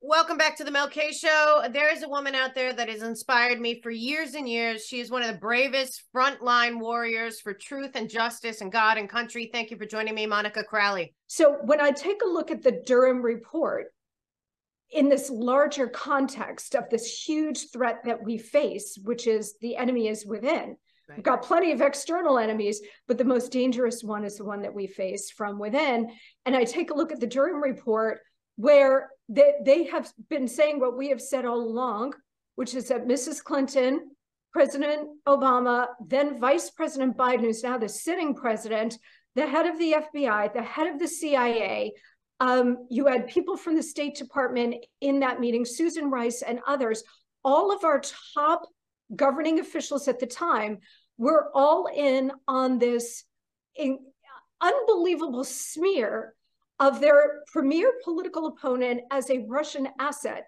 Welcome back to the Mel K Show. There is a woman out there that has inspired me for years and years. She is one of the bravest frontline warriors for truth and justice and God and country. Thank you for joining me, Monica Crowley. So when I take a look at the Durham report in this larger context of this huge threat that we face, which is the enemy is within. Right. We've got plenty of external enemies, but the most dangerous one is the one that we face from within. And I take a look at the Durham report where they have been saying what we have said all along, which is that Mrs. Clinton, President Obama, then Vice President Biden, who's now the sitting president, the head of the FBI, the head of the CIA, you had people from the State Department in that meeting, Susan Rice and others, all of our top governing officials at the time were all in on this unbelievable smear of their premier political opponent as a Russian asset.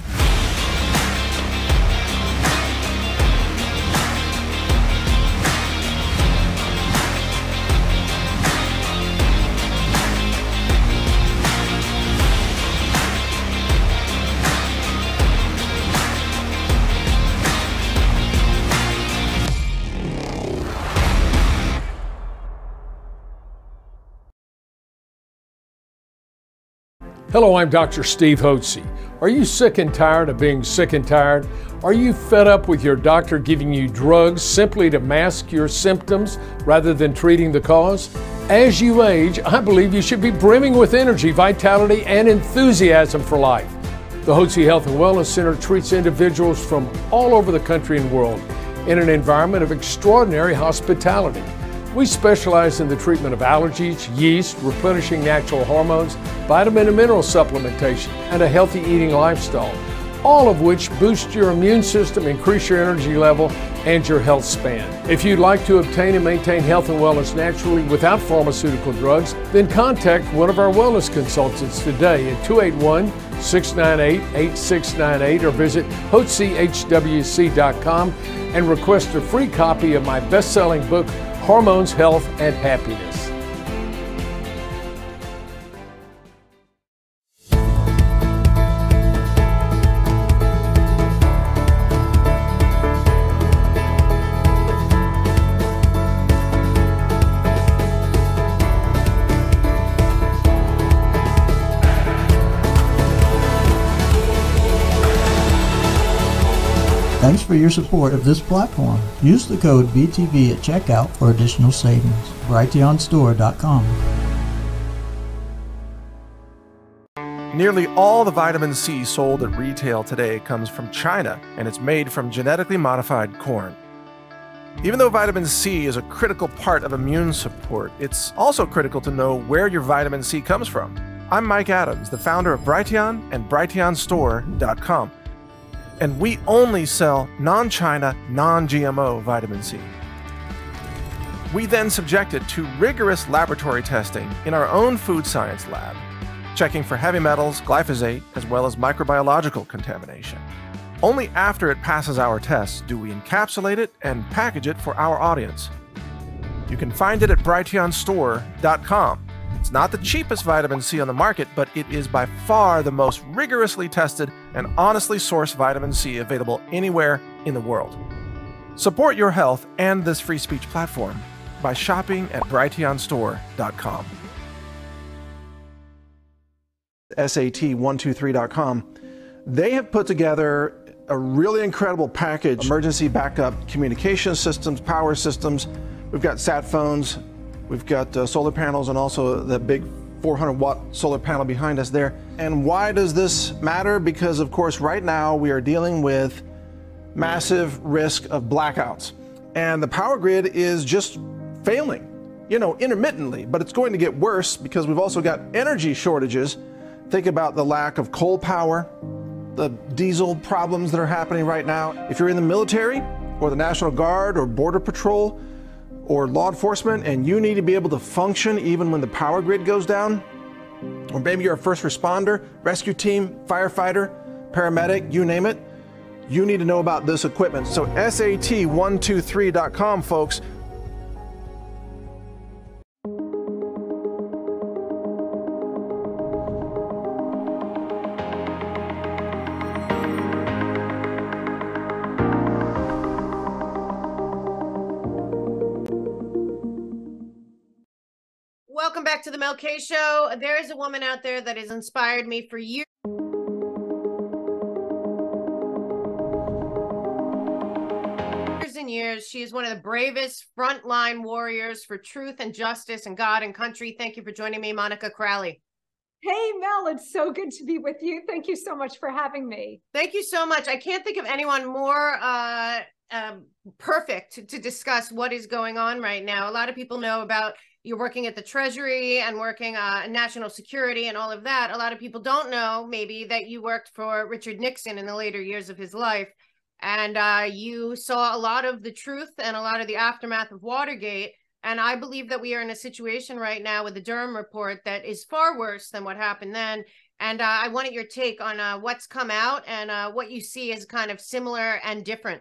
Hello, I'm Dr. Steve Hotze. Are you sick and tired of being sick and tired? Are you fed up with your doctor giving you drugs simply to mask your symptoms rather than treating the cause? As you age, I believe you should be brimming with energy, vitality, and enthusiasm for life. The Hotze Health and Wellness Center treats individuals from all over the country and world in an environment of extraordinary hospitality. We specialize in the treatment of allergies, yeast, replenishing natural hormones, vitamin and mineral supplementation, and a healthy eating lifestyle, all of which boost your immune system, increase your energy level, and your health span. If you'd like to obtain and maintain health and wellness naturally without pharmaceutical drugs, then contact one of our wellness consultants today at 281-698-8698 or visit HotzeHWC.com and request a free copy of my best-selling book, Hormones, Health, and Happiness. Thanks for your support of this platform. Use the code BTV at checkout for additional savings. Brighteonstore.com. Nearly all the vitamin C sold at retail today comes from China, and it's made from genetically modified corn. Even though vitamin C is a critical part of immune support, it's also critical to know where your vitamin C comes from. I'm Mike Adams, the founder of Brighteon and Brighteonstore.com. And we only sell non-China, non-GMO vitamin C. We then subject it to rigorous laboratory testing in our own food science lab, checking for heavy metals, glyphosate, as well as microbiological contamination. Only after it passes our tests do we encapsulate it and package it for our audience. You can find it at Brighteonstore.com. It's not the cheapest vitamin C on the market, but it is by far the most rigorously tested and honestly sourced vitamin C available anywhere in the world. Support your health and this free speech platform by shopping at Brighteonstore.com. SAT123.com. They have put together a really incredible package: emergency backup communication systems, power systems. We've got sat phones. We've got solar panels and also the big 400-watt solar panel behind us there. And why does this matter? Because, of course, right now we are dealing with massive risk of blackouts. And the power grid is just failing, intermittently. But it's going to get worse because we've also got energy shortages. Think about the lack of coal power, the diesel problems that are happening right now. If you're in the military or the National Guard or Border Patrol, or law enforcement, and you need to be able to function even when the power grid goes down, or maybe you're a first responder, rescue team, firefighter, paramedic, you name it, you need to know about this equipment. So SAT123.com, folks. Welcome back to the Mel K Show. There is a woman out there that has inspired me for years. And years. She is one of the bravest frontline warriors for truth and justice and God and country. Thank you for joining me, Monica Crowley. Hey, Mel, it's so good to be with you. Thank you so much for having me. Thank you so much. I can't think of anyone more perfect to discuss what is going on right now. A lot of people know about you're working at the Treasury and working national security and all of that. A lot of people don't know maybe that you worked for Richard Nixon in the later years of his life. And you saw a lot of the truth and a lot of the aftermath of Watergate. And I believe that we are in a situation right now with the Durham report that is far worse than what happened then. And I wanted your take on what's come out and what you see as kind of similar and different.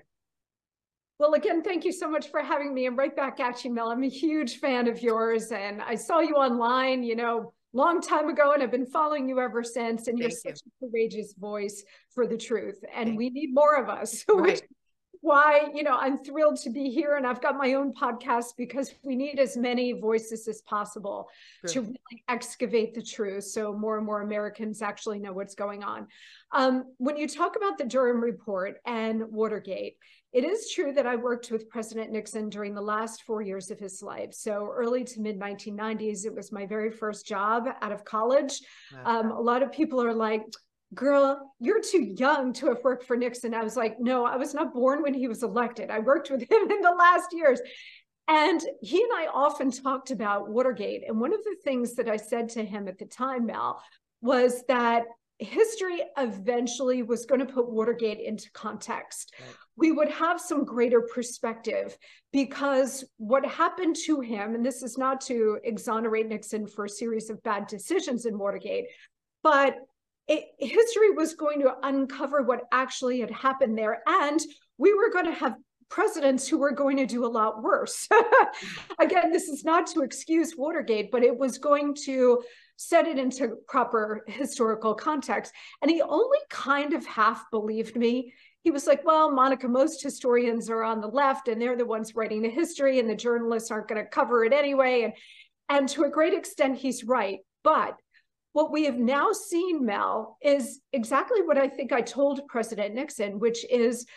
Well, again, thank you so much for having me. I'm right back at you, Mel. I'm a huge fan of yours. And I saw you online, long time ago, and I've been following you ever since. And you're such a courageous voice for the truth. And we need more of us. Which is why, I'm thrilled to be here. And I've got my own podcast because we need as many voices as possible to really excavate the truth so more and more Americans actually know what's going on. When you talk about the Durham report and Watergate, it is true that I worked with President Nixon during the last 4 years of his life. So early to mid 1990s, it was my very first job out of college. A lot of people are like, girl, you're too young to have worked for Nixon. I was like, no, I was not born when he was elected. I worked with him in the last years. And he and I often talked about Watergate. And one of the things that I said to him at the time, Mel, was that history eventually was going to put Watergate into context. We would have some greater perspective because what happened to him, and this is not to exonerate Nixon for a series of bad decisions in Watergate, but history was going to uncover what actually had happened there. And we were going to have presidents who were going to do a lot worse. Again, this is not to excuse Watergate, but it was going to set it into proper historical context. And he only kind of half believed me. He was like, well, Monica, most historians are on the left and they're the ones writing the history and the journalists aren't going to cover it anyway. And to a great extent, he's right. But what we have now seen, Mel, is exactly what I think I told President Nixon, which is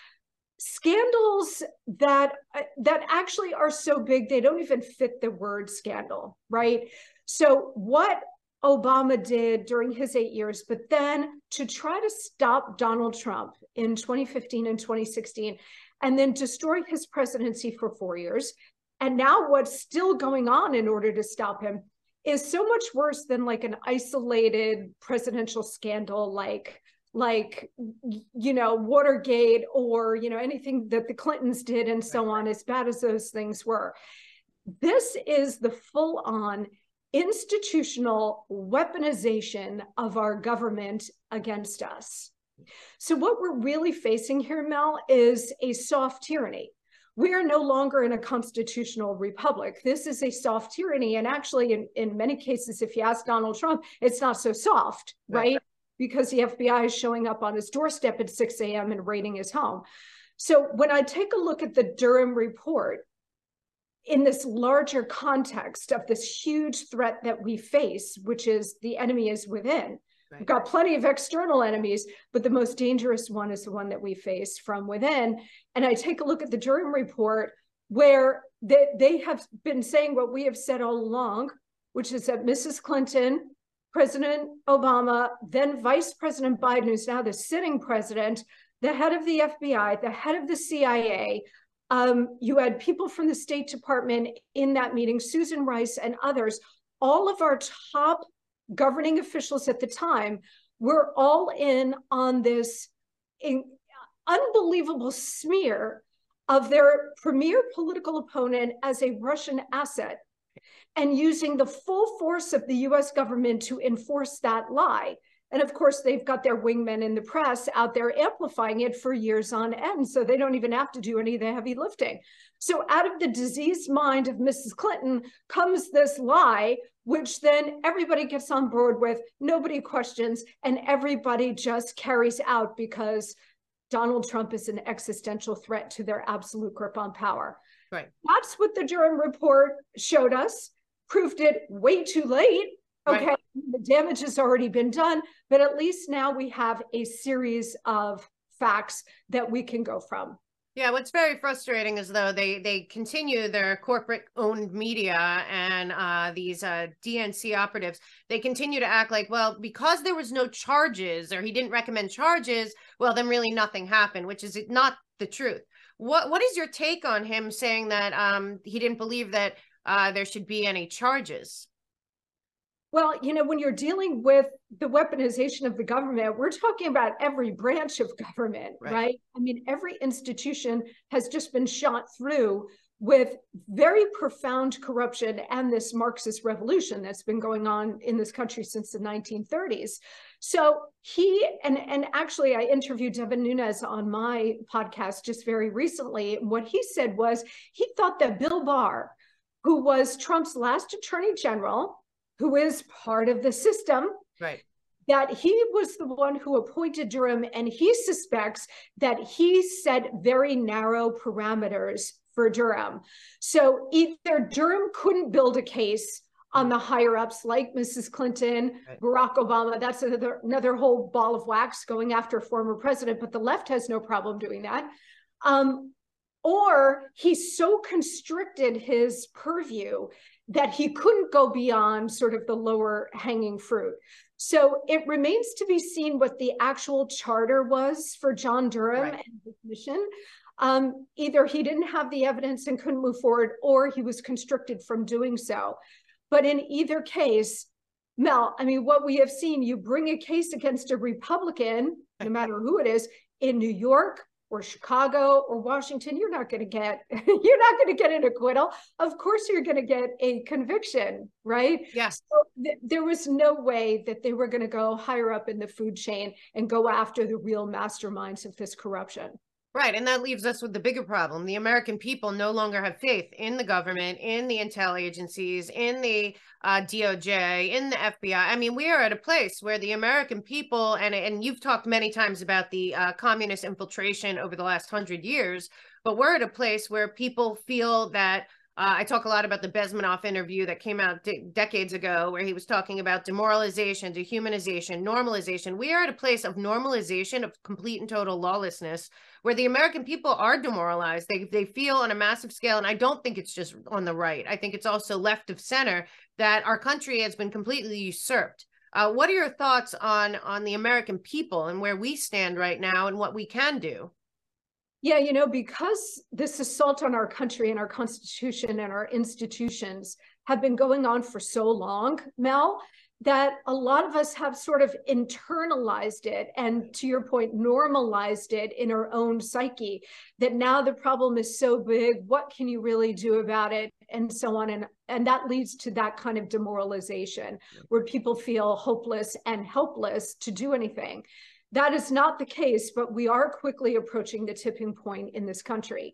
scandals that actually are so big, they don't even fit the word scandal, right? So what Obama did during his 8 years, but then to try to stop Donald Trump in 2015 and 2016, and then destroy his presidency for 4 years. And now what's still going on in order to stop him is so much worse than like an isolated presidential scandal like Watergate or, anything that the Clintons did and so on, as bad as those things were. This is the full-on institutional weaponization of our government against us. So what we're really facing here, Mel, is a soft tyranny. We are no longer in a constitutional republic. This is a soft tyranny. And actually, in many cases, if you ask Donald Trump, it's not so soft, right? Because the FBI is showing up on his doorstep at 6 a.m. and raiding his home. So when I take a look at the Durham report, in this larger context of this huge threat that we face, which is the enemy is within. We've got plenty of external enemies, but the most dangerous one is the one that we face from within. And I take a look at the Durham report where they have been saying what we have said all along, which is that Mrs. Clinton, President Obama, then Vice President Biden, who's now the sitting president, the head of the FBI, the head of the CIA, you had people from the State Department in that meeting, Susan Rice and others. All of our top governing officials at the time were all in on this unbelievable smear of their premier political opponent as a Russian asset and using the full force of the US government to enforce that lie. And of course, they've got their wingmen in the press out there amplifying it for years on end, so they don't even have to do any of the heavy lifting. So out of the diseased mind of Mrs. Clinton comes this lie, which then everybody gets on board with, nobody questions, and everybody just carries out because Donald Trump is an existential threat to their absolute grip on power. Right. That's what the Durham report showed us. proved it way too late. Okay, right. The damage has already been done, but at least now we have a series of facts that we can go from. Yeah, what's very frustrating is though they continue their corporate-owned media and these DNC operatives, they continue to act like, well, because there was no charges or he didn't recommend charges, well, then really nothing happened, which is not the truth. What is your take on him saying that he didn't believe that there should be any charges? Well, you know, when you're dealing with the weaponization of the government, we're talking about every branch of government, right? I mean, every institution has just been shot through with very profound corruption and this Marxist revolution that's been going on in this country since the 1930s. So he, and actually I interviewed Devin Nunes on my podcast just very recently. What he said was he thought that Bill Barr, who was Trump's last attorney general, who is part of the system, right, that he was the one who appointed Durham, and he suspects that he set very narrow parameters for Durham. So either Durham couldn't build a case on the higher ups like Mrs. Clinton, Barack Obama, that's another whole ball of wax going after a former president, but the left has no problem doing that. Or he so constricted his purview that he couldn't go beyond sort of the lower hanging fruit. So it remains to be seen what the actual charter was for John Durham and his mission. Either he didn't have the evidence and couldn't move forward, or he was constricted from doing so. But in either case, Mel, I mean, what we have seen, you bring a case against a Republican, no matter who it is, in New York or Chicago or Washington, you're not going to get an acquittal. Of course, you're going to get a conviction, right? Yes. So there was no way that they were going to go higher up in the food chain and go after the real masterminds of this corruption. Right. And that leaves us with the bigger problem. The American people no longer have faith in the government, in the intel agencies, in the DOJ, in the FBI. I mean, we are at a place where the American people, and you've talked many times about the communist infiltration over the last 100 years, but we're at a place where people feel that I talk a lot about the Bezmenov interview that came out decades ago, where he was talking about demoralization, dehumanization, normalization. We are at a place of normalization of complete and total lawlessness, where the American people are demoralized. They feel on a massive scale, and I don't think it's just on the right. I think it's also left of center, that our country has been completely usurped. What are your thoughts on the American people and where we stand right now and what we can do? Yeah, you know, because this assault on our country and our Constitution and our institutions have been going on for so long, Mel, that a lot of us have sort of internalized it and, to your point, normalized it in our own psyche, that now the problem is so big, what can you really do about it, and so on. And that leads to that kind of demoralization where people feel hopeless and helpless to do anything. That is not the case, but we are quickly approaching the tipping point in this country.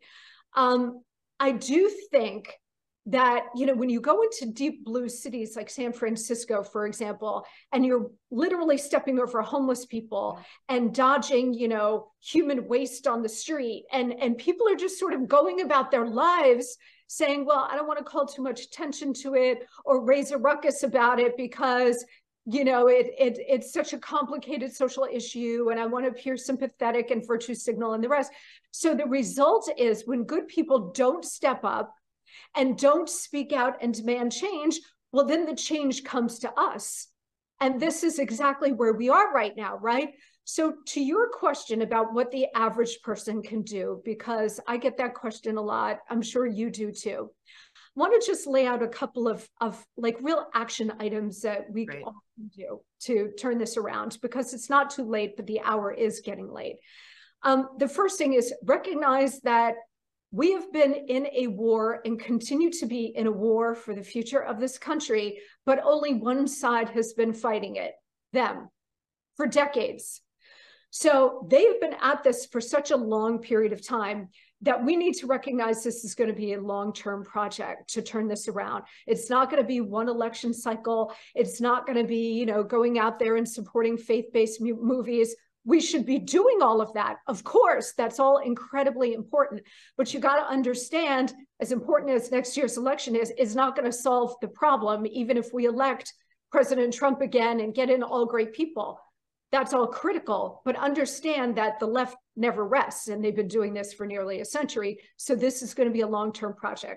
I do think that, you know, when you go into deep blue cities like San Francisco, for example, and you're literally stepping over homeless people and dodging, you know, human waste on the street, and people are just sort of going about their lives saying, well, I don't want to call too much attention to it or raise a ruckus about it because, you know, it's such a complicated social issue and I want to appear sympathetic and virtue signal and the rest. So the result is when good people don't step up and don't speak out and demand change, well, then the change comes to us. And this is exactly where we are right now, right? So to your question about what the average person can do, because I get that question a lot, I'm sure you do too. I want to just lay out a couple of like real action items that we all can do to turn this around, because it's not too late, but the hour is getting late. The first thing is recognize that we have been in a war and continue to be in a war for the future of this country, but only one side has been fighting it, them, for decades. So they have been at this for such a long period of time that we need to recognize this is going to be a long-term project to turn this around. It's not going to be one election cycle. It's not going to be, you know, going out there and supporting faith-based movies. we should be doing all of that. Of course, that's all incredibly important, but you got to understand, as important as next year's election is not going to solve the problem, even if we elect President Trump again and get in all great people. That's all critical, but understand that the left never rests, and they've been doing this for nearly a century. So this is going to be a long-term project.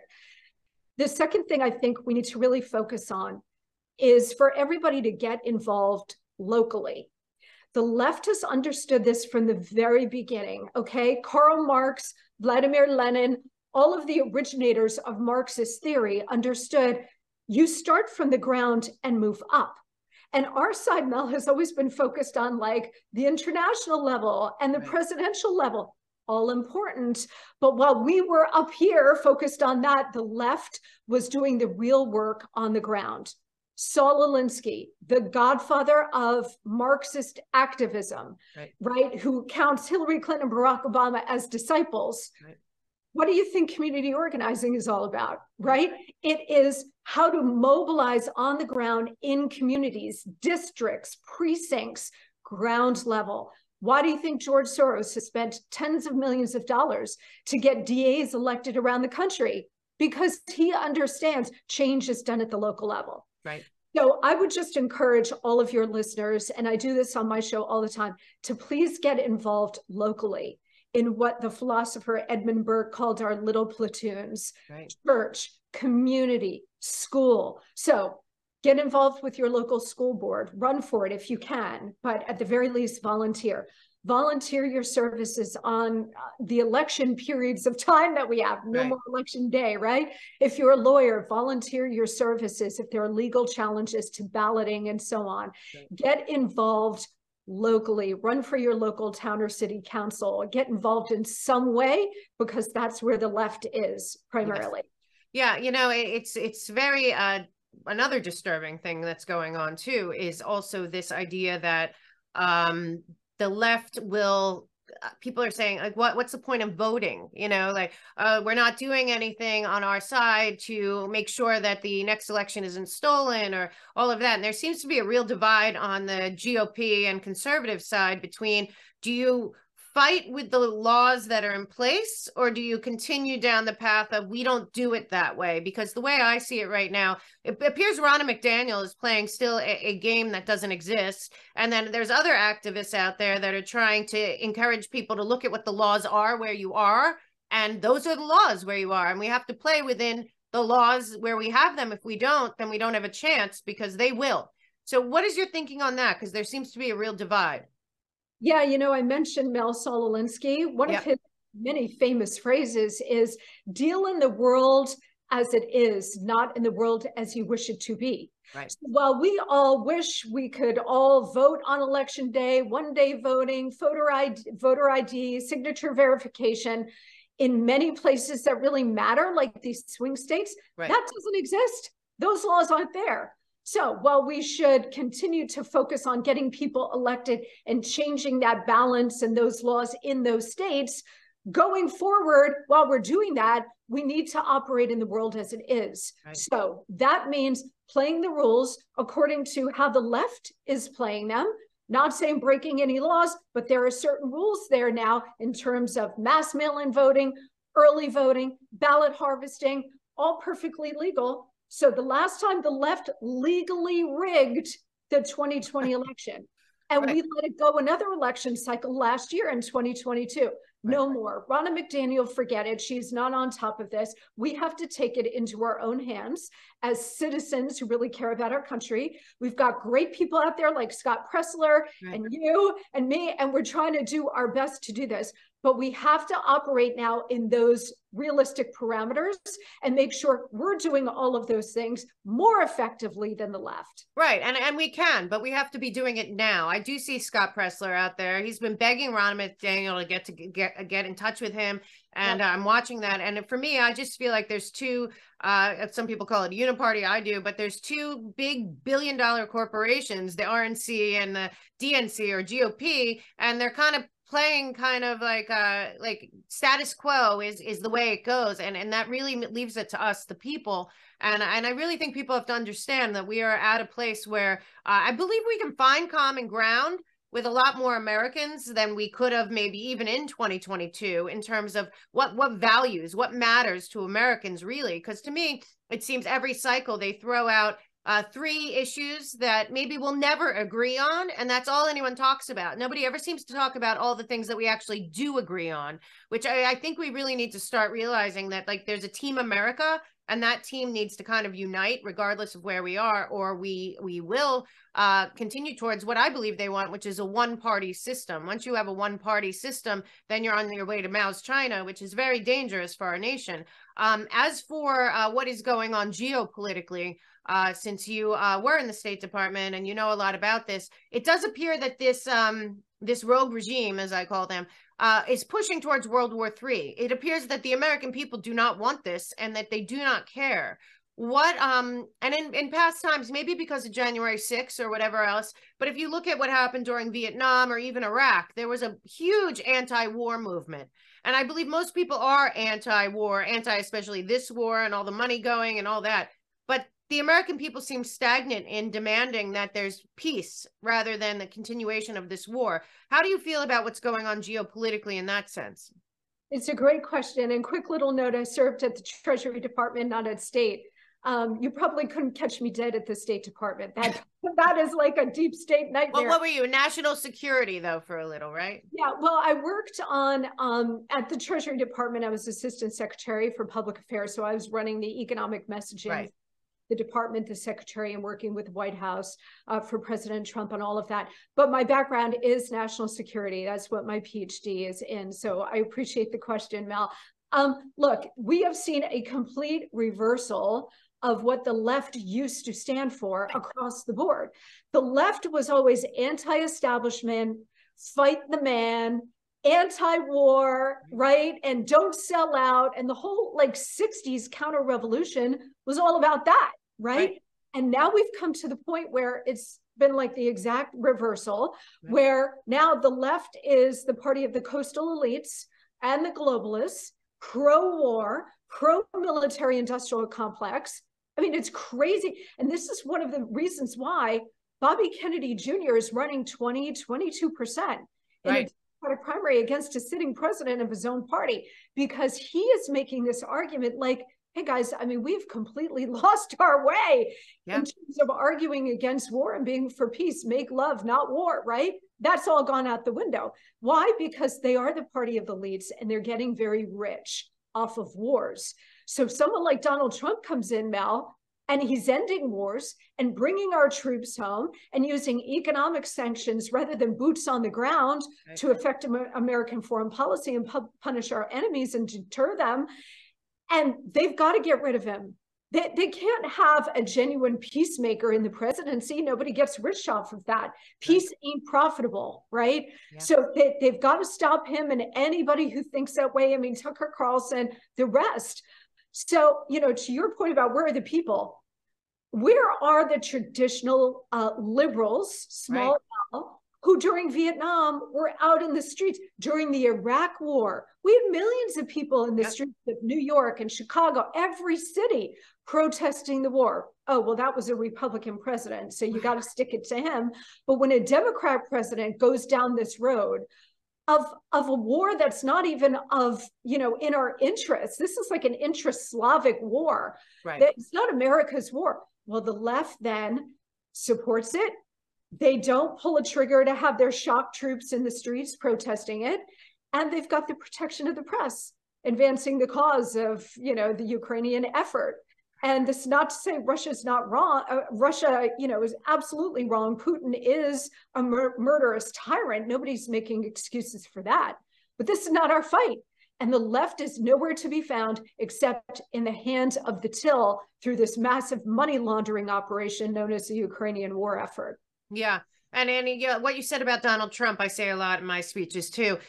The second thing I think we need to really focus on is for everybody to get involved locally. The left has understood this from the very beginning, okay? Karl Marx, Vladimir Lenin, all of the originators of Marxist theory understood you start from the ground and move up. And our side, Mel, has always been focused on like the international level and the presidential level, all important. But while we were up here focused on that, the left was doing the real work on the ground. Saul Alinsky, the godfather of Marxist activism, right? Who counts Hillary Clinton and Barack Obama as disciples. Right. What do you think community organizing is all about, right? It is how to mobilize on the ground in communities, districts, precincts, ground level. Why do you think George Soros has spent tens of millions of dollars to get DAs elected around the country? Because he understands change is done at the local level. Right. So I would just encourage all of your listeners, and I do this on my show all the time, to please get involved locally in what the philosopher Edmund Burke called our little platoons, church, community, school. So get involved with your local school board, run for it if you can, but at the very least, volunteer. Volunteer your services on the election periods of time that we have. No more election day, right? If you're a lawyer, volunteer your services. If there are legal challenges to balloting and so on, get involved locally. Run for your local town or city council. Get involved in some way, because that's where the left is primarily. Yeah, you know, it's very another disturbing thing that's going on too is also this idea that the left will, people are saying, like, what's the point of voting? You know, like, we're not doing anything on our side to make sure that the next election isn't stolen or all of that. And there seems to be a real divide on the GOP and conservative side between, do you fight with the laws that are in place, or do you continue down the path of we don't do it that way? Because the way I see it right now, it appears Ronna McDaniel is playing still a game that doesn't exist. And then there's other activists out there that are trying to encourage people to look at what the laws are where you are. And those are the laws where you are. And we have to play within the laws where we have them. If we don't, then we don't have a chance, because they will. So what is your thinking on that? Because there seems to be a real divide. Yeah, you know, I mentioned Mel Saul Alinsky. One of his many famous phrases is, deal in the world as it is, not in the world as you wish it to be. Right. So while we all wish we could all vote on election day, one-day voting, voter ID, signature verification, in many places that really matter, like these swing states, that doesn't exist. Those laws aren't there. So while we should continue to focus on getting people elected and changing that balance and those laws in those states, going forward, while we're doing that, we need to operate in the world as it is. Right. So that means playing the rules according to how the left is playing them. Not saying breaking any laws, but there are certain rules there now in terms of mass mail-in voting, early voting, ballot harvesting, all perfectly legal. So the last time the left legally rigged the 2020 election, and we let it go another election cycle last year in 2022. No more. Ronna McDaniel, forget it. She's not on top of this. We have to take it into our own hands as citizens who really care about our country. We've got great people out there like Scott Presler and you and me, and we're trying to do our best to do this. But we have to operate now in those realistic parameters and make sure we're doing all of those things more effectively than the left. Right. And we can, but we have to be doing it now. I do see Scott Presler out there. He's been begging Ronna McDaniel to get in touch with him. And I'm watching that. And for me, I just feel like there's two, some people call it uniparty, I do, but there's two big billion-dollar corporations, the RNC and the DNC or GOP, and they're kind of playing kind of like status quo is the way it goes. And that really leaves it to us, the people. And I really think people have to understand that we are at a place where I believe we can find common ground with a lot more Americans than we could have maybe even in 2022 in terms of what values, what matters to Americans really. Because to me, it seems every cycle they throw out 3 issues that maybe we'll never agree on, and that's all anyone talks about. Nobody ever seems to talk about all the things that we actually do agree on, which I think we really need to start realizing that, like, there's a Team America, and that team needs to kind of unite regardless of where we are, or we will continue towards what I believe they want, which is a one-party system. Once you have a one-party system, then you're on your way to Mao's China, which is very dangerous for our nation. As for what is going on geopolitically, since you were in the State Department and you know a lot about this, it does appear that this rogue regime, as I call them, is pushing towards World War III. It appears that the American people do not want this and that they do not care. And in past times, maybe because of January 6th or whatever else, but if you look at what happened during Vietnam or even Iraq, there was a huge anti-war movement. And I believe most people are anti-war, especially this war and all the money going and all that. But the American people seem stagnant in demanding that there's peace rather than the continuation of this war. How do you feel about what's going on geopolitically in that sense? It's a great question. And quick little note, I served at the Treasury Department, not at State. You probably couldn't catch me dead at the State Department. That is like a deep state nightmare. Well, what were you? National security, though, for a little, right? Yeah, well, I worked on, at the Treasury Department, I was Assistant Secretary for Public Affairs. So I was running the economic messaging, right, the department, the secretary, and working with the White House for President Trump and all of that. But my background is national security. That's what my PhD is in. So I appreciate the question, Mel. Look, we have seen a complete reversal of what the left used to stand for across the board. The left was always anti-establishment, fight the man, anti-war, right? And don't sell out. And the whole like 60s counter-revolution was all about that, right? And now we've come to the point where it's been like the exact reversal, where now the left is the party of the coastal elites and the globalists, pro-war, pro-military industrial complex. I mean, it's crazy. And this is one of the reasons why Bobby Kennedy Jr. is running 22% in a Democratic primary against a sitting president of his own party, because he is making this argument like, hey guys, I mean, we've completely lost our way in terms of arguing against war and being for peace, make love, not war, right? That's all gone out the window. Why? Because they are the party of the elites and they're getting very rich off of wars. So if someone like Donald Trump comes in, Mel, and he's ending wars and bringing our troops home and using economic sanctions rather than boots on the ground to affect American foreign policy and punish our enemies and deter them. And they've got to get rid of him. They can't have a genuine peacemaker in the presidency. Nobody gets rich off of that. Peace ain't profitable, right? So they've got to stop him and anybody who thinks that way. I mean, Tucker Carlson, the rest. So, you know, to your point about where are the people, where are the traditional liberals, small L, who during Vietnam were out in the streets? During the Iraq War, we had millions of people in the streets of New York and Chicago, every city protesting the war. Oh, well, that was a Republican president, so you got to stick it to him. But when a Democrat president goes down this road of a war that's not even of, you know, in our interests, this is like an intra-Slavic war. It's not America's war. Well, the left then supports it. They don't pull a trigger to have their shock troops in the streets protesting it. And they've got the protection of the press, advancing the cause of, you know, the Ukrainian effort. And this is not to say Russia's not wrong. Russia, you know, is absolutely wrong. Putin is a murderous tyrant. Nobody's making excuses for that. But this is not our fight. And the left is nowhere to be found except in the hands of the till through this massive money laundering operation known as the Ukrainian war effort. Yeah. And Annie, what you said about Donald Trump, I say a lot in my speeches too.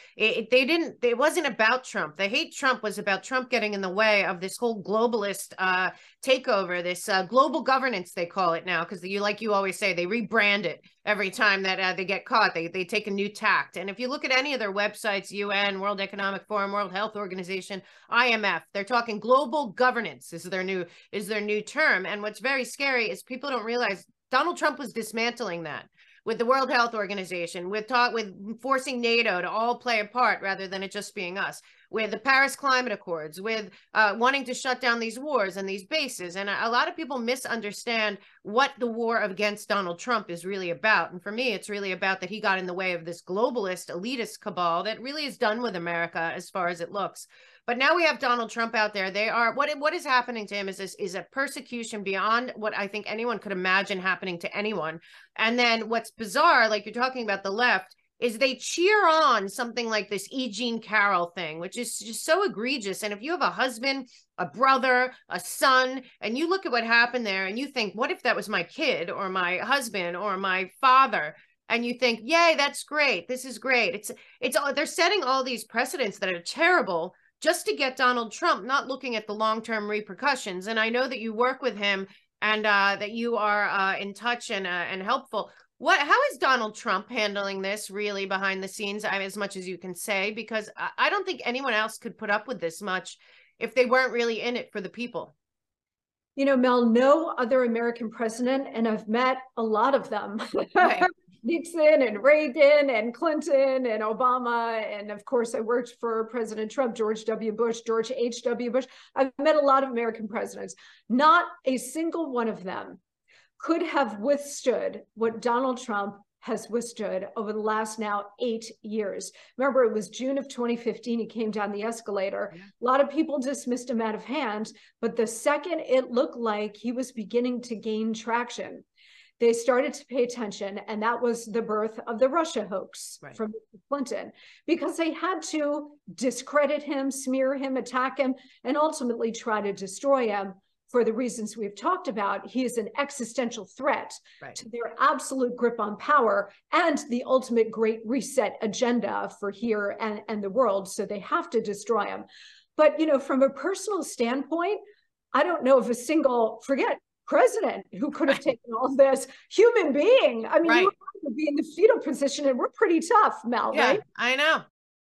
It wasn't about Trump. The hate Trump was about Trump getting in the way of this whole globalist takeover, this global governance, they call it now, because like you always say, they rebrand it every time that they get caught. They take a new tact. And if you look at any of their websites, UN, World Economic Forum, World Health Organization, IMF, they're talking global governance is their new term. And what's very scary is people don't realize Donald Trump was dismantling that with the World Health Organization, with forcing NATO to all play a part rather than it just being us, with the Paris Climate Accords, with wanting to shut down these wars and these bases. And a lot of people misunderstand what the war against Donald Trump is really about. And for me, it's really about that he got in the way of this globalist, elitist cabal that really is done with America as far as it looks. But now we have Donald Trump out there. They are what is happening to him is a persecution beyond what I think anyone could imagine happening to anyone. And then what's bizarre, like you're talking about the left, is they cheer on something like this E. Jean Carroll thing, which is just so egregious. And if you have a husband, a brother, a son, and you look at what happened there and you think, what if that was my kid or my husband or my father? And you think, yay, that's great. This is great. They're setting all these precedents that are terrible just to get Donald Trump, not looking at the long-term repercussions. And I know that you work with him and that you are in touch and helpful. How is Donald Trump handling this really behind the scenes, as much as you can say? Because I don't think anyone else could put up with this much if they weren't really in it for the people. You know, Mel, no other American president, and I've met a lot of them. Right. Nixon and Reagan and Clinton and Obama. And of course, I worked for President Trump, George W. Bush, George H.W. Bush. I've met a lot of American presidents. Not a single one of them could have withstood what Donald Trump has withstood over the last now 8 years. Remember, it was June of 2015, he came down the escalator. Yeah. A lot of people dismissed him out of hand, but the second it looked like he was beginning to gain traction, they started to pay attention, and that was the birth of the Russia hoax from Clinton, because they had to discredit him, smear him, attack him, and ultimately try to destroy him for the reasons we've talked about. He is an existential threat to their absolute grip on power and the ultimate great reset agenda for here and the world, so they have to destroy him. But, you know, from a personal standpoint, I don't know of a single, president who could have taken all this, human being. I mean, you would be in the fetal position, and we're pretty tough, Mel, right? I know.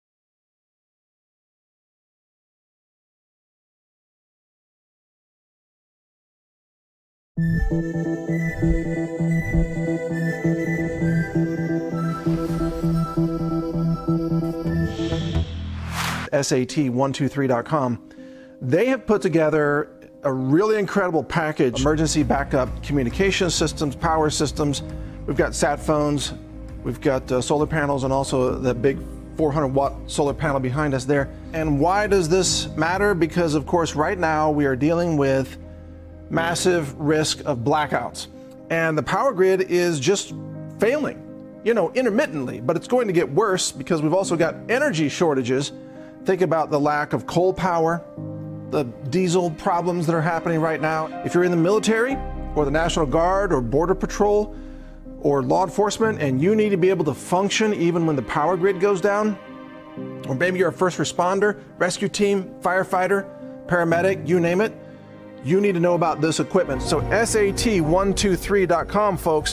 SAT123.com. They have put together a really incredible package: emergency backup communication systems, power systems. We've got sat phones, we've got solar panels, and also the big 400-watt solar panel behind us there. And why does this matter? Because, of course, right now we are dealing with massive risk of blackouts. And the power grid is just failing, you know, intermittently, but it's going to get worse because we've also got energy shortages. Think about the lack of coal power, the diesel problems that are happening right now. If you're in the military or the National Guard or Border Patrol or law enforcement and you need to be able to function even when the power grid goes down, or maybe you're a first responder, rescue team, firefighter, paramedic, you name it, you need to know about this equipment. So SAT123.com, folks.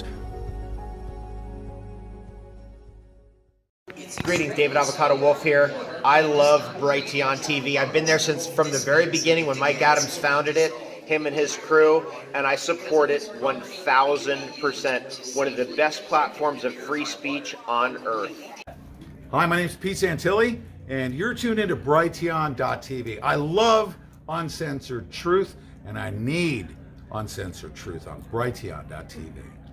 Greetings, David Avocado Wolf here. I love Brighteon TV. I've been there from the very beginning when Mike Adams founded it, him and his crew, and I support it 1000%. One of the best platforms of free speech on earth. Hi, my name is Pete Santilli, and you're tuned into Brighteon.tv. I love uncensored truth, and I need uncensored truth on Brighteon.tv.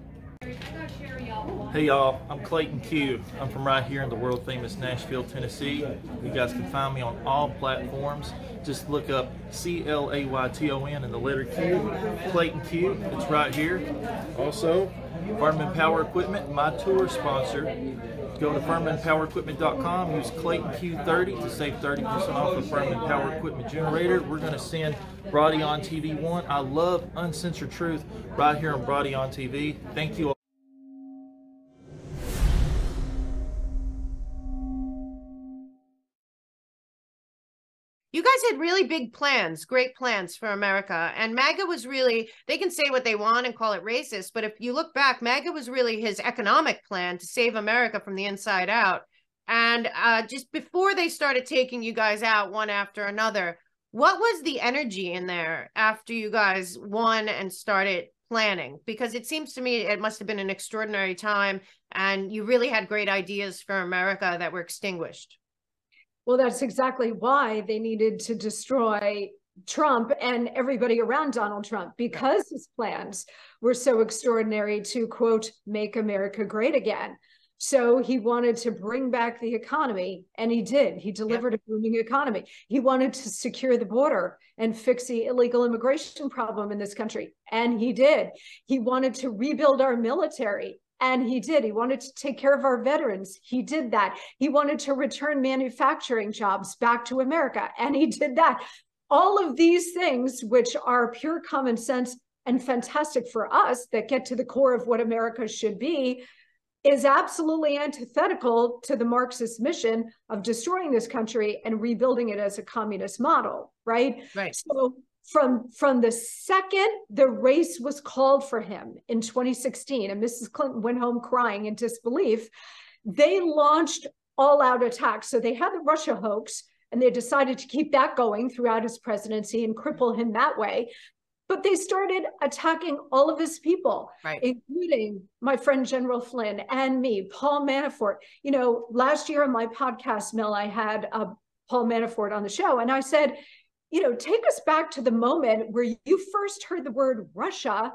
Hey y'all, I'm Clayton Q. I'm from right here in the world famous Nashville, Tennessee. You guys can find me on all platforms. Just look up CLAYTON and the letter Q, Clayton Q. It's right here. Also, Furman Power Equipment, my tour sponsor. Go to FurmanPowerEquipment.com, use Clayton Q30 to save 30% off the Furman Power Equipment generator. We're going to send Brighteon TV 1. I love uncensored truth right here on Brighteon TV. Thank you all. You guys had really big plans, great plans for America. And MAGA was really, they can say what they want and call it racist, but if you look back, MAGA was really his economic plan to save America from the inside out. And just before they started taking you guys out one after another, what was the energy in there after you guys won and started planning? Because it seems to me it must have been an extraordinary time, and you really had great ideas for America that were extinguished. Well, that's exactly why they needed to destroy Trump and everybody around Donald Trump, because his plans were so extraordinary to, quote, make America great again. So he wanted to bring back the economy, and he did. He delivered a booming economy. He wanted to secure the border and fix the illegal immigration problem in this country, and he did. He wanted to rebuild our military, and he did. He wanted to take care of our veterans. He did that. He wanted to return manufacturing jobs back to America, and he did that. All of these things, which are pure common sense and fantastic for us, that get to the core of what America should be, is absolutely antithetical to the Marxist mission of destroying this country and rebuilding it as a communist model, right? Right. So from the second the race was called for him in 2016, and Mrs. Clinton went home crying in disbelief, they launched all-out attacks. So they had the Russia hoax, and they decided to keep that going throughout his presidency and cripple him that way. But they started attacking all of his people, including my friend General Flynn and me, Paul Manafort. You know, last year on my podcast, Mel, I had Paul Manafort on the show, and I said, you know, take us back to the moment where you first heard the word Russia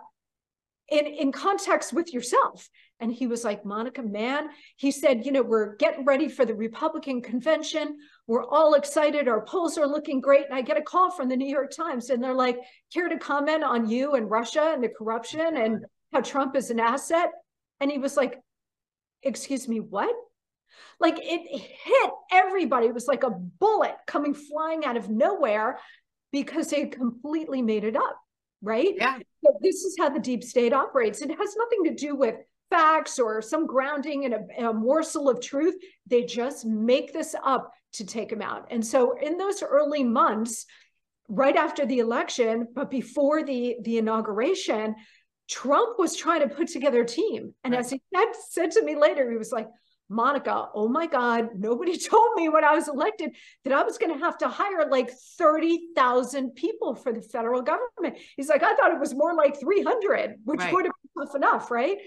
in context with yourself. And he was like, Monica, man, he said, you know, we're getting ready for the Republican convention. We're all excited. Our polls are looking great. And I get a call from the New York Times, and they're like, care to comment on you and Russia and the corruption and how Trump is an asset? And he was like, excuse me, what? Like, it hit everybody. It was like a bullet coming flying out of nowhere, because they completely made it up, right? Yeah. So this is how the deep state operates. It has nothing to do with facts or some grounding in a morsel of truth. They just make this up to take him out. And so in those early months, right after the election, but before the inauguration, Trump was trying to put together a team. And as he said to me later, he was like, Monica, oh my God, nobody told me when I was elected that I was going to have to hire like 30,000 people for the federal government. He's like, I thought it was more like 300, which would have been tough enough, right?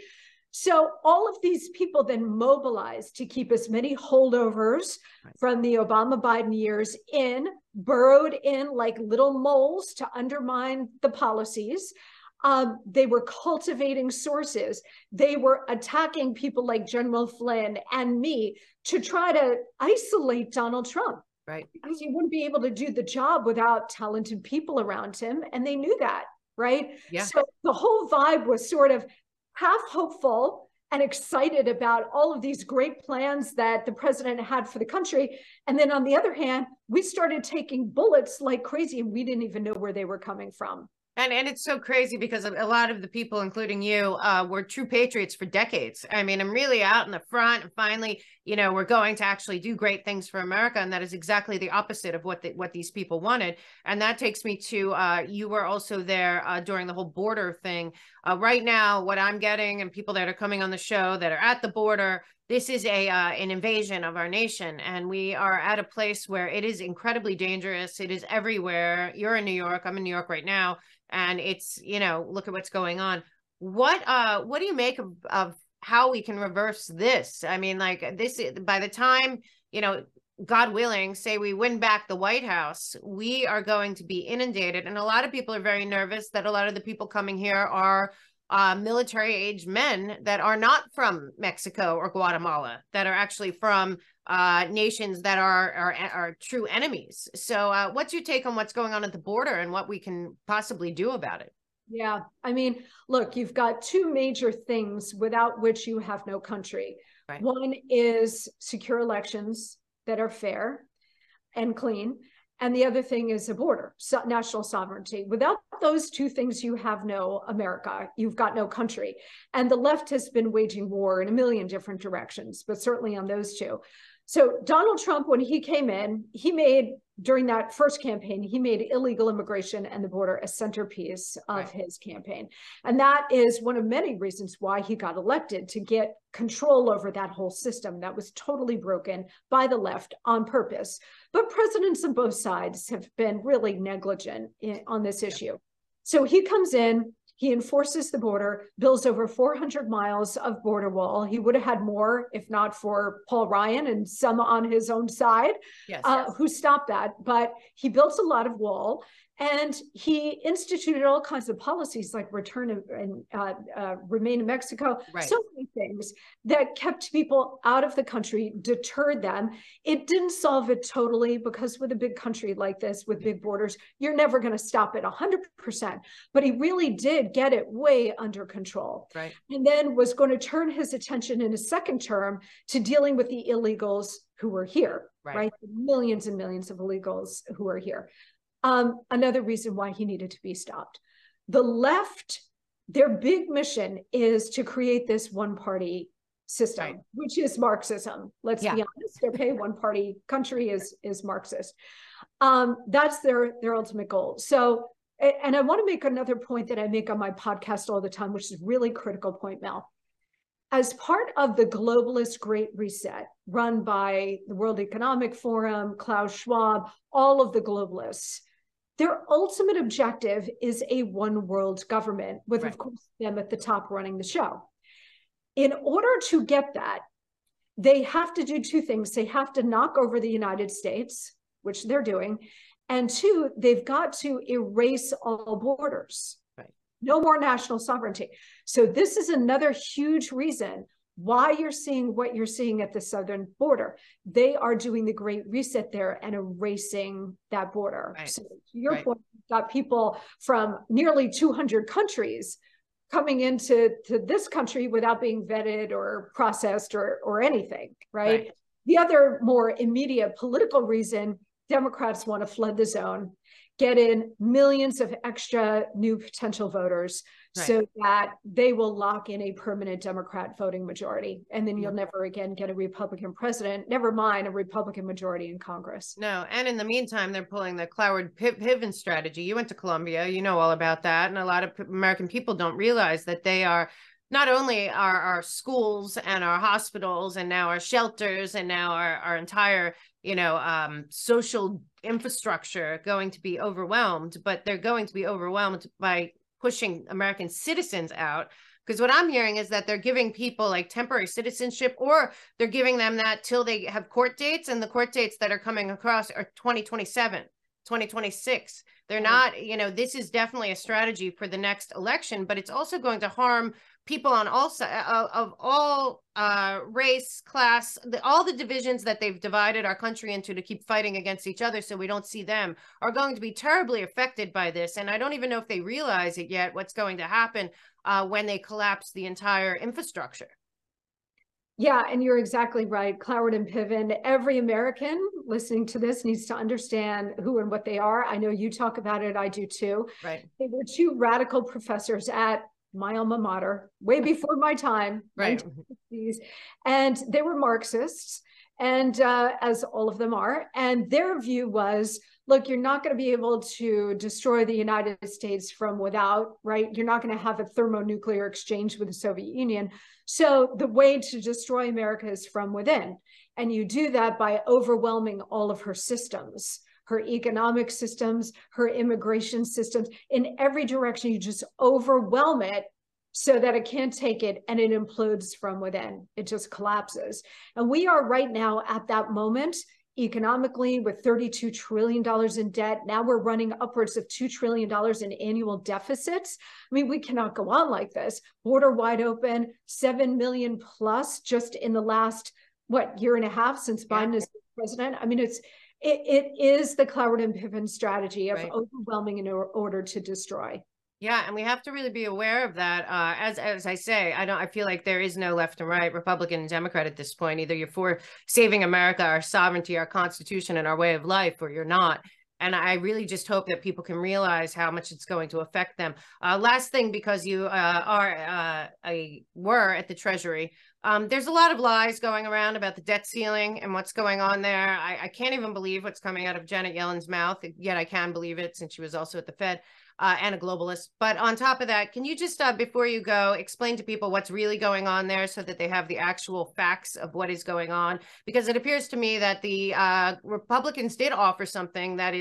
So all of these people then mobilized to keep as many holdovers from the Obama-Biden years burrowed in like little moles to undermine the policies. They were cultivating sources. They were attacking people like General Flynn and me to try to isolate Donald Trump. Right. Because he wouldn't be able to do the job without talented people around him. And they knew that, right? Yeah. So the whole vibe was sort of half hopeful and excited about all of these great plans that the president had for the country. And then on the other hand, we started taking bullets like crazy, and we didn't even know where they were coming from. And it's so crazy because a lot of the people, including you, were true patriots for decades. I mean, I'm really out in the front, and finally, you know, we're going to actually do great things for America. And that is exactly the opposite of what these people wanted. And that takes me to, you were also there during the whole border thing. Right now, what I'm getting, and people that are coming on the show that are at the border, this is an invasion of our nation, and we are at a place where it is incredibly dangerous. It is everywhere. You're in New York. I'm in New York right now. And it's, you know, look at what's going on. What do you make of how we can reverse this? I mean, like this, by the time, you know, God willing, say we win back the White House, we are going to be inundated. And a lot of people are very nervous that a lot of the people coming here are military age men that are not from Mexico or Guatemala, that are actually from nations that are true enemies. So what's your take on what's going on at the border and what we can possibly do about it? Yeah, I mean, look, you've got two major things without which you have no country. Right. One is secure elections that are fair and clean. And the other thing is a border, national sovereignty. Without those two things, you have no America. You've got no country. And the left has been waging war in a million different directions, but certainly on those two. So Donald Trump, when he came in, he made, during that first campaign, he made illegal immigration and the border a centerpiece of his campaign. And that is one of many reasons why he got elected, to get control over that whole system that was totally broken by the left on purpose. But presidents on both sides have been really negligent on this issue. So he comes in, He enforces the border, builds over 400 miles of border wall. He would have had more if not for Paul Ryan and some on his own side, who stopped that. But he built a lot of wall. And he instituted all kinds of policies like return and remain in Mexico, so many things that kept people out of the country, deterred them. It didn't solve it totally, because with a big country like this, with big borders, you're never going to stop it 100%. But he really did get it way under control. Right. And then was going to turn his attention in his second term to dealing with the illegals who were here, right? Millions and millions of illegals who are here. Another reason why he needed to be stopped. The left, their big mission is to create this one-party system, which is Marxism. Let's be honest. Okay, one-party country is Marxist. That's their ultimate goal. So, and I want to make another point that I make on my podcast all the time, which is a really critical point, Mel. As part of the globalist Great Reset run by the World Economic Forum, Klaus Schwab, all of the globalists, their ultimate objective is a one world government with, of course, them at the top running the show. In order to get that, they have to do two things. They have to knock over the United States, which they're doing. And two, they've got to erase all borders. No more national sovereignty. So this is another huge reason why you're seeing what you're seeing at the southern border. They are doing the Great Reset there and erasing that border. So to your point, you've got people from nearly 200 countries coming into this country without being vetted or processed or anything, right? The other more immediate political reason, Democrats want to flood the zone, get in millions of extra new potential voters so that they will lock in a permanent Democrat voting majority. And then you'll never again get a Republican president, never mind a Republican majority in Congress. No, and in the meantime, they're pulling the Cloward-Piven strategy. You went to Columbia, you know all about that. And a lot of American people don't realize that they are not only our schools and our hospitals and now our shelters and now our entire, social infrastructure going to be overwhelmed, but they're going to be overwhelmed by pushing American citizens out. Because what I'm hearing is that they're giving people like temporary citizenship, or they're giving them that till they have court dates, and the court dates that are coming across are 2027, 2026. They're not, this is definitely a strategy for the next election, but it's also going to harm people on all of all race, class, all the divisions that they've divided our country into to keep fighting against each other so we don't see them, are going to be terribly affected by this. And I don't even know if they realize it yet, what's going to happen when they collapse the entire infrastructure. Yeah, and you're exactly right. Cloward and Piven, every American listening to this needs to understand who and what they are. I know you talk about it. I do too. Right. They were two radical professors at my alma mater, way before my time, right? And they were Marxists, and as all of them are. And their view was, look, you're not going to be able to destroy the United States from without, right? You're not going to have a thermonuclear exchange with the Soviet Union. So the way to destroy America is from within. And you do that by overwhelming all of her systems, her economic systems, her immigration systems. In every direction, you just overwhelm it so that it can't take it, and it implodes from within. It just collapses. And we are right now at that moment economically with $32 trillion in debt. Now we're running upwards of $2 trillion in annual deficits. I mean, we cannot go on like this. Border wide open, 7 million plus just in the last, year and a half since Biden is president. I mean, it is the Cloward and Piven strategy of overwhelming in order to destroy. Yeah, and we have to really be aware of that. As I say, I feel like there is no left and right, Republican and Democrat at this point. Either you're for saving America, our sovereignty, our Constitution, and our way of life, or you're not. And I really just hope that people can realize how much it's going to affect them. Last thing, because you were at the Treasury, there's a lot of lies going around about the debt ceiling and what's going on there. I can't even believe what's coming out of Janet Yellen's mouth, yet I can believe it since she was also at the Fed. And a globalist. But on top of that, can you just, before you go, explain to people what's really going on there so that they have the actual facts of what is going on? Because it appears to me that the Republicans did offer something that is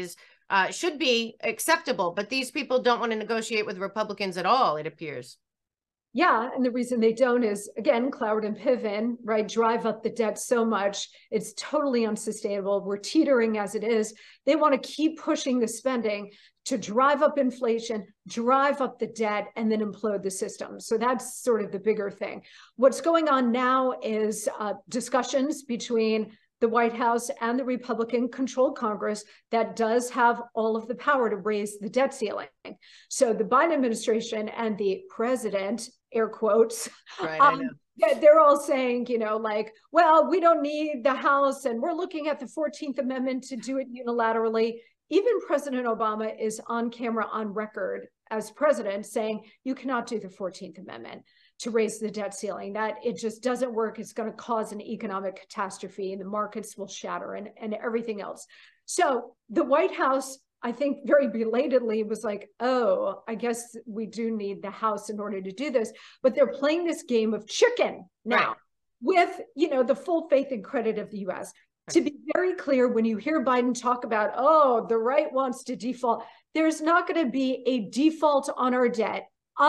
should be acceptable. But these people don't want to negotiate with Republicans at all, it appears. Yeah, and the reason they don't is, again, Cloward and Piven, right, drive up the debt so much. It's totally unsustainable. We're teetering as it is. They want to keep pushing the spending to drive up inflation, drive up the debt, and then implode the system. So that's sort of the bigger thing. What's going on now is discussions between the White House and the Republican-controlled Congress that does have all of the power to raise the debt ceiling. So the Biden administration and the president, air quotes, right, I know. They're all saying, you know, like, well, we don't need the House, and we're looking at the 14th Amendment to do it unilaterally. Even President Obama is on camera, on record as president, saying you cannot do the 14th Amendment to raise the debt ceiling, that it just doesn't work. It's going to cause an economic catastrophe and the markets will shatter and everything else. So the White House, I think very belatedly was like, oh, I guess we do need the House in order to do this. But they're playing this game of chicken now, with, you know, the full faith and credit of the US. To be very clear, when you hear Biden talk about, oh, the right wants to default, there's not going to be a default on our debt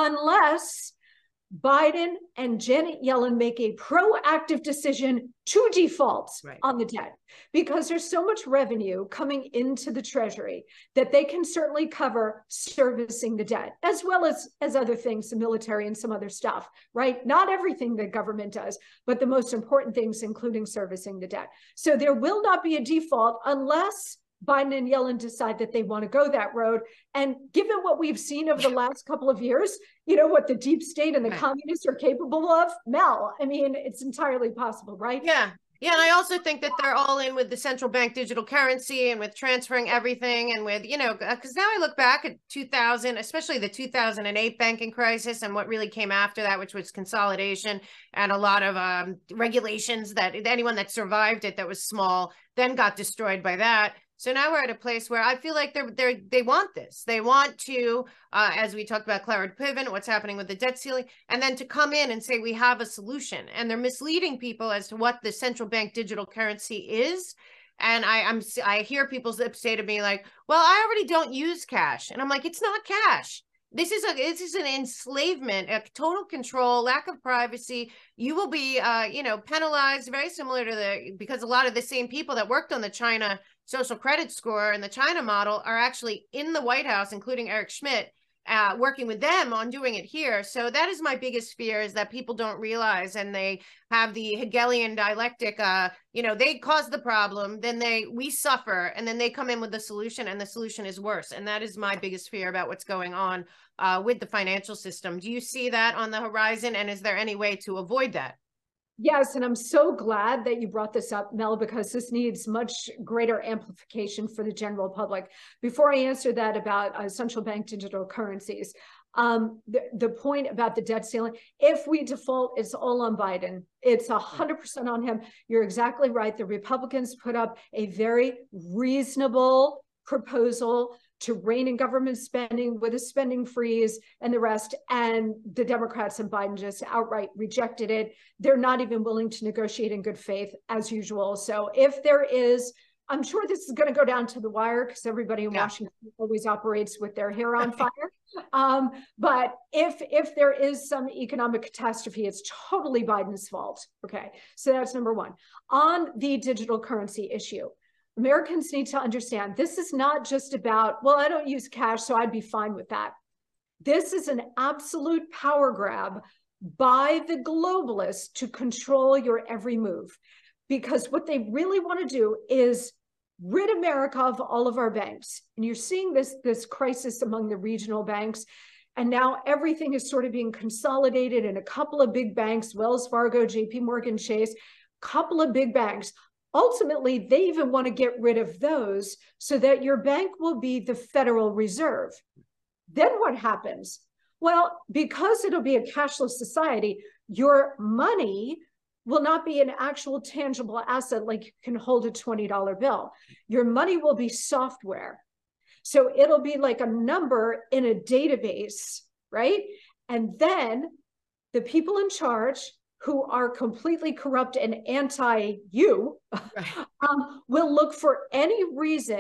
unless Biden and Janet Yellen make a proactive decision to default on the debt, because there's so much revenue coming into the Treasury that they can certainly cover servicing the debt, as well as other things, the military and some other stuff, right? Not everything the government does, but the most important things, including servicing the debt. So there will not be a default unless Biden and Yellen decide that they want to go that road. And given what we've seen over the last couple of years, you know, what the deep state and the communists are capable of, Mel, I mean, it's entirely possible, right? Yeah. Yeah, and I also think that they're all in with the central bank digital currency and with transferring everything and with, you know, because now I look back at 2000, especially the 2008 banking crisis and what really came after that, which was consolidation and a lot of regulations that anyone that survived it that was small then got destroyed by that. So now we're at a place where I feel like they want this. They want to, as we talked about Cloward Piven, what's happening with the debt ceiling, and then to come in and say we have a solution. And they're misleading people as to what the central bank digital currency is. And I hear people say to me like, "Well, I already don't use cash," and I'm like, "It's not cash. This is an enslavement, a total control, lack of privacy. You will be, you know, penalized, very similar to because a lot of the same people that worked on the China social credit score and the China model are actually in the White House, including Eric Schmidt, working with them on doing it here. So that is my biggest fear, is that people don't realize, and they have the Hegelian dialectic, you know, they cause the problem, then we suffer, and then they come in with the solution, and the solution is worse. And that is my biggest fear about what's going on with the financial system. Do you see that on the horizon? And is there any way to avoid that? Yes, and I'm so glad that you brought this up, Mel, because this needs much greater amplification for the general public. Before I answer that about central bank digital currencies, the point about the debt ceiling, if we default, it's all on Biden. It's 100% on him. You're exactly right. The Republicans put up a very reasonable proposal to rein in government spending with a spending freeze and the rest. And the Democrats and Biden just outright rejected it. They're not even willing to negotiate in good faith, as usual. So if there is, I'm sure this is going to go down to the wire, because everybody in Washington always operates with their hair on fire. But if there is some economic catastrophe, it's totally Biden's fault. Okay, so that's number one. On the digital currency issue, Americans need to understand this is not just about, well, I don't use cash, so I'd be fine with that. This is an absolute power grab by the globalists to control your every move. Because what they really want to do is rid America of all of our banks. And you're seeing this crisis among the regional banks. And now everything is sort of being consolidated in a couple of big banks, Wells Fargo, JP Morgan Chase, couple of big banks. Ultimately, they even want to get rid of those so that your bank will be the Federal Reserve. Then what happens? Well, because it'll be a cashless society, your money will not be an actual tangible asset like you can hold a $20 bill. Your money will be software. So it'll be like a number in a database, right? And then the people in charge, who are completely corrupt and anti-you, will look for any reason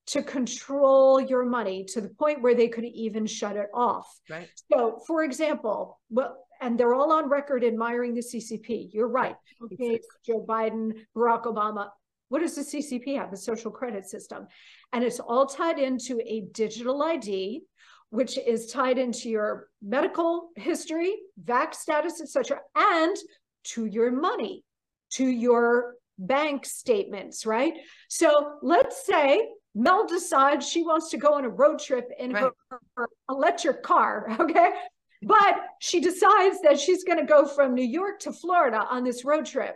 to control your money to the point where they could even shut it off. Right. So, for example, and they're all on record admiring the CCP. You're right. Okay, Joe Biden, Barack Obama. What does the CCP have? The social credit system. And it's all tied into a digital ID, which is tied into your medical history, vax status, etc., and to your money, to your bank her right? So let's say Mel decides she wants to go on a road trip in her electric car, okay? But she decides that she's going to go from New York to Florida on this road trip.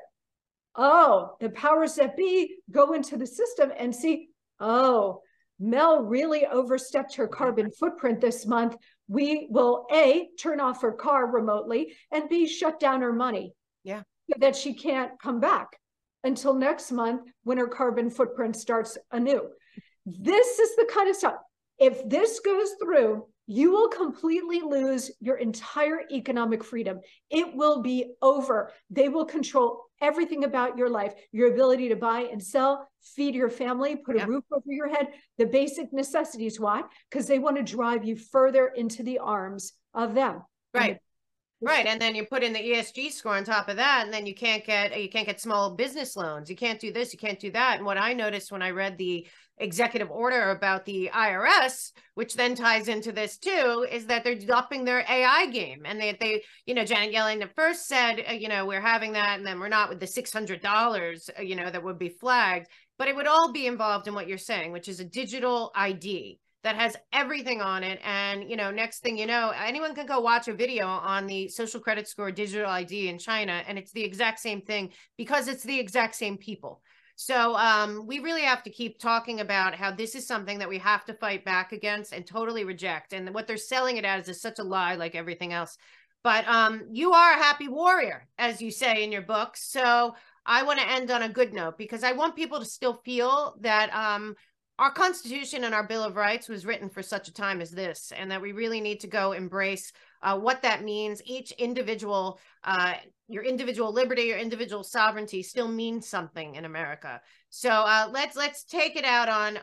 Oh, the powers that be go into the system and see, oh, Mel really overstepped her carbon footprint this month. We will A, turn off her car remotely, and B, shut down her money. Yeah. So that she can't come back until next month when her carbon footprint starts anew. This is the kind of stuff. If this goes through, you will completely lose your entire economic freedom. It will be over. They will control everything about your life, your ability to buy and sell, feed your family, put a roof over your head, the basic necessities. Why? Because they want to drive you further into the arms of them. Right. Right. And then you put in the ESG score on top of that, and then you can't get small business loans. You can't do this, you can't do that. And what I noticed when I read the executive order about the IRS, which then ties into this too, is that they're upping their AI game. And they Janet Yellen at first said, we're having that, and then we're not with the $600, that would be flagged, but it would all be involved in what you're saying, which is a digital ID that has everything on it. And, next thing you know, anyone can go watch a video on the social credit score digital ID in China, and it's the exact same thing because it's the exact same people. So we really have to keep talking about how this is something that we have to fight back against and totally reject. And what they're selling it as is such a lie, like everything else. But you are a happy warrior, as you say in your book. So I want to end on a good note, because I want people to still feel that our Constitution and our Bill of Rights was written for such a time as this, and that we really need to go embrace what that means. Each individual, your individual liberty, your individual sovereignty still means something in America. So let's take it out on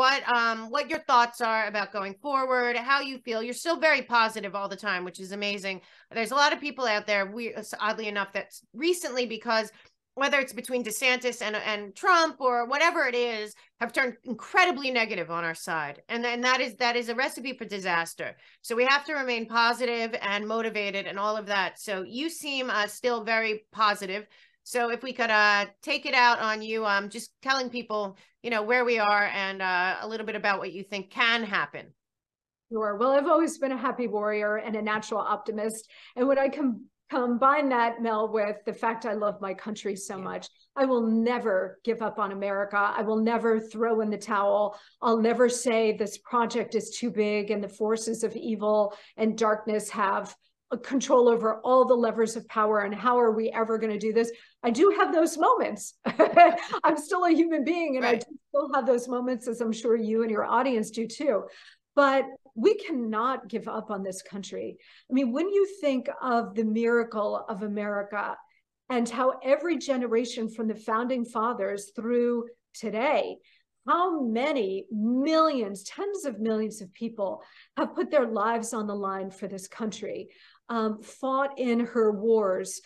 what your thoughts are about going forward, how you feel. You're still very positive all the time, which is amazing. There's a lot of people out there, oddly enough, that's recently, because whether it's between DeSantis and Trump or whatever it is, have turned incredibly negative on our side. And then that is a recipe for disaster. So we have to remain positive and motivated and all of that. So you seem still very positive. So if we could take it out on you, just telling people, where we are and a little bit about what you think can happen. Sure. Well, I've always been a happy warrior and a natural optimist. And when I combine that, Mel, with the fact I love my country so much, I will never give up on America. I will never throw in the towel. I'll never say this project is too big and the forces of evil and darkness have a control over all the levers of power, and how are we ever going to do this? I do have those moments. I'm still a human being, and I do still have those moments, as I'm sure you and your audience do too. But we cannot give up on this country. I mean, when you think of the miracle of America and how every generation from the founding fathers through today, how many millions, tens of millions of people have put their lives on the line for this country, fought in her wars,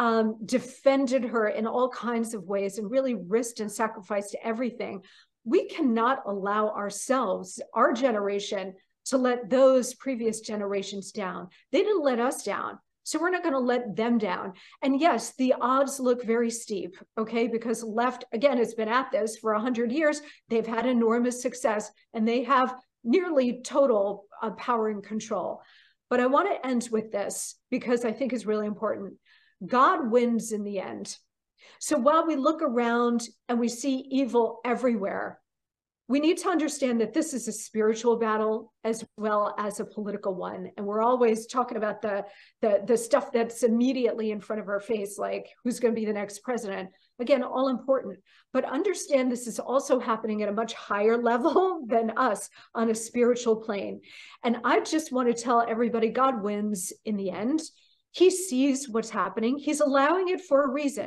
defended her in all kinds of ways, and really risked and sacrificed everything. We cannot allow ourselves, our generation, to let those previous generations down. They didn't let us down, so we're not going to let them down. And yes, the odds look very steep, okay, because left, again, has been at this for 100 years. They've had enormous success, and they have nearly total power and control. But I want to end with this, because I think it's really important. God wins in the end. So while we look around and we see evil everywhere, we need to understand that this is a spiritual battle as well as a political one. And we're always talking about the stuff that's immediately in front of our face, like who's going to be the next president. Again, all important. But understand this is also happening at a much higher level than us, on a spiritual plane. And I just want to tell everybody, God wins in the end. He sees what's happening. He's allowing it for a reason.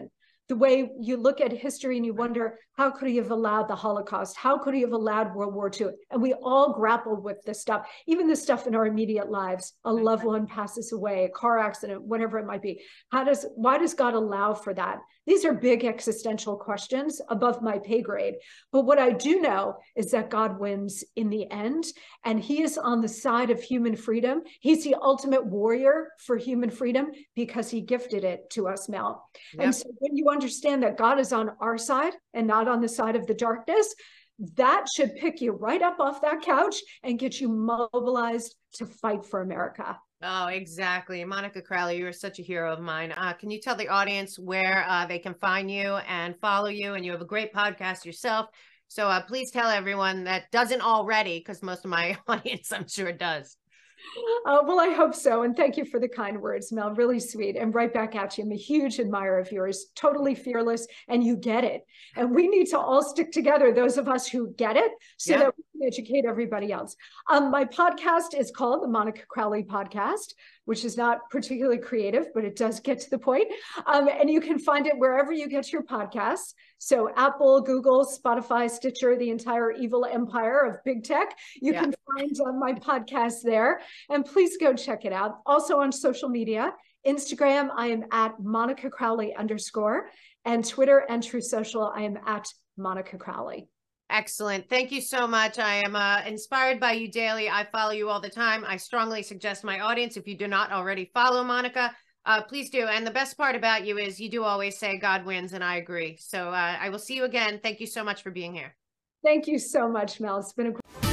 the way you look at history and you wonder, how could he have allowed the Holocaust? How could he have allowed World War II? And we all grappled with this stuff, even the stuff in our immediate lives. A loved one passes away, a car accident, whatever it might be. Why does God allow for that? These are big existential questions above my pay grade. But what I do know is that God wins in the end, and he is on the side of human freedom. He's the ultimate warrior for human freedom because he gifted it to us, Mel. Yep. And so when you understand that God is on our side and not on the side of the darkness, that should pick you right up off that couch and get you mobilized to fight for America. Oh, exactly. Monica Crowley, you're such a hero of mine. Can you tell the audience where they can find you and follow you? And you have a great podcast yourself. So please tell everyone that doesn't already, because most of my audience, I'm sure, does. Well, I hope so. And thank you for the kind words, Mel. Really sweet. And right back at you. I'm a huge admirer of yours, totally fearless, and you get it. And we need to all stick together, those of us who get it, so that we can educate everybody else. My podcast is called the Monica Crowley Podcast, which is not particularly creative, but it does get to the point. And you can find it wherever you get your podcasts. So Apple, Google, Spotify, Stitcher, the entire evil empire of big tech. You can find my podcast there. And please go check it out. Also on social media, Instagram, I am at Monica Crowley _, and Twitter and True Social, I am at Monica Crowley. Excellent. Thank you so much. I am inspired by you daily. I follow you all the time. I strongly suggest my audience, if you do not already follow Monica, please do. And the best part about you is you do always say God wins, and I agree. So I will see you again. Thank you so much for being here. Thank you so much, Mel. It's been a